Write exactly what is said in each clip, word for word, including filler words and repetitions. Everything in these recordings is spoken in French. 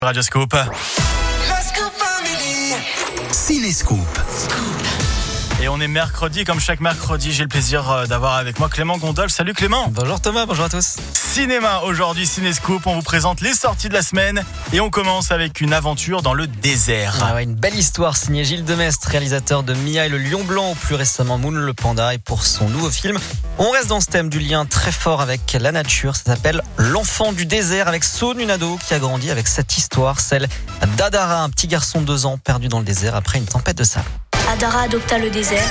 Radioscoop. Cinéscoop. Et on est mercredi, comme chaque mercredi, j'ai le plaisir d'avoir avec moi Clément Gondolf. Salut Clément. Bonjour Thomas, bonjour à tous. Cinéma, aujourd'hui Cinéscoop, on vous présente les sorties de la semaine et on commence avec une aventure dans le désert. Ah ouais, une belle histoire signée Gilles Demestre, réalisateur de Mia et le Lion Blanc, ou plus récemment Moon le Panda. Et pour son nouveau film, on reste dans ce thème du lien très fort avec la nature. Ça s'appelle L'enfant du désert, avec Saune, une ado qui a grandi avec cette histoire, celle d'Adara, un petit garçon de deux ans perdu dans le désert après une tempête de sable. Adara adopta le désert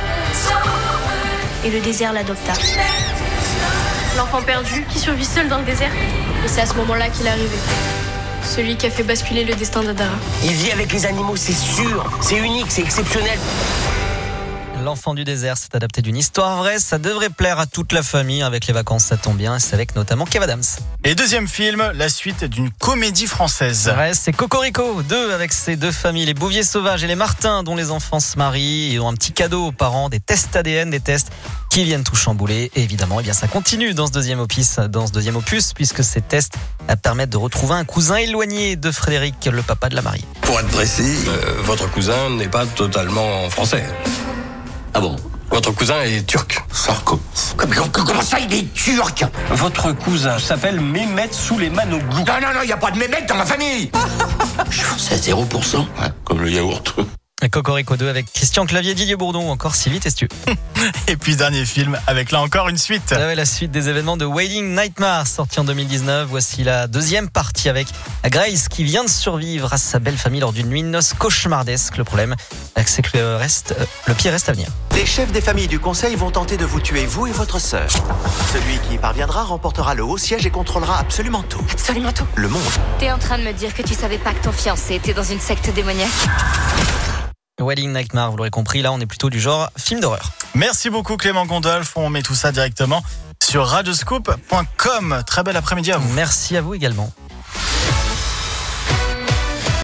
et le désert l'adopta. L'enfant perdu qui survit seul dans le désert. Et c'est à ce moment-là qu'il est arrivé. Celui qui a fait basculer le destin d'Adara. Il vit avec les animaux, c'est sûr. C'est unique, c'est exceptionnel. L'enfant du désert, c'est adapté d'une histoire vraie. Ça devrait plaire à toute la famille. Avec les vacances, ça tombe bien. C'est avec notamment Kev Adams. Et deuxième film, la suite d'une comédie française. Ouais, c'est Cocorico deux, avec ses deux familles, les Bouvier sauvages et les Martins, dont les enfants se marient et ont un petit cadeau aux parents, des tests A D N, des tests qui viennent tout chambouler. Et évidemment, eh bien, ça continue dans ce deuxième opus, dans ce deuxième opus, puisque ces tests permettent de retrouver un cousin éloigné de Frédéric, le papa de la mariée. Pour être précis, euh, votre cousin n'est pas totalement français. Ah bon? Votre cousin est turc. Sarko. Comment, comment ça, il est turc? Votre cousin s'appelle Mehmet Souleiman Oglou. Non, non, non, il n'y a pas de Mehmet dans ma famille. Je suis français à zéro pour cent. Ouais, comme le yaourt. Cocorico deux avec Christian Clavier, Didier Bourdon ou encore Sylvie Testu. Et puis dernier film avec là encore une suite. Ah ouais, la suite des événements de Wailing Nightmare, sorti en deux mille dix-neuf. Voici la deuxième partie avec Grace qui vient de survivre à sa belle famille lors d'une nuit de noces cauchemardesque. Le problème, c'est que le, reste, euh, le pire reste à venir. Les chefs des familles du conseil vont tenter de vous tuer, vous et votre sœur. Celui qui y parviendra remportera le haut siège et contrôlera absolument tout. Absolument tout. Le monde. T'es en train de me dire que tu savais pas que ton fiancé était dans une secte démoniaque? Wailing Nightmare, vous l'aurez compris, là on est plutôt du genre film d'horreur. Merci beaucoup Clément Gondolf, on met tout ça directement sur radioscoop point com. Très bel après-midi à vous. Merci à vous également.